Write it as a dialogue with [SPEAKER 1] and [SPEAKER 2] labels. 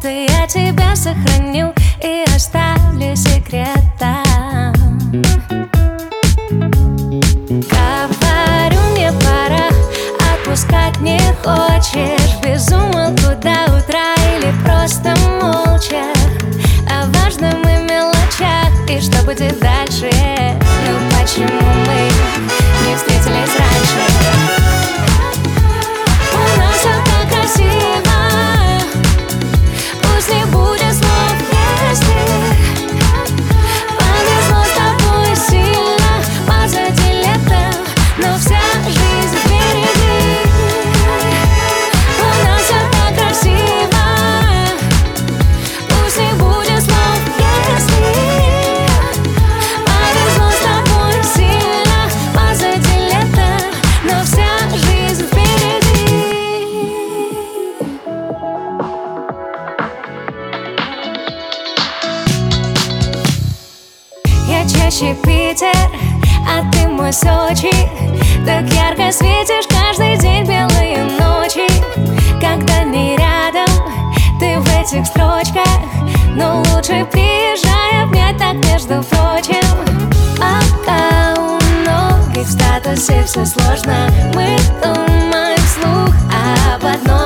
[SPEAKER 1] секреты я тебя сохраню и оставлю секретом. Говорю, мне пора, отпускать не хочешь. Без умолку до утра или просто молча о важном и мелочах. И что будет дальше? Ну почему мы не встретились раньше? У нас все так красиво, пусть не будет слов, если повезло с тобой сильно. Позади лето, но вся жизнь впереди. У нас все так красиво, пусть не будет слов, если повезло с тобой сильно. Позади лето, но вся жизнь впереди. Я чаще Питер, а ты мой Сочи. Так ярко светишь каждый день, белые ночи. Когда не рядом, ты в этих строчках. Но лучше приезжай обнять так, между прочим. Пока у многих в статусе все сложно, мы думаем вслух об одном.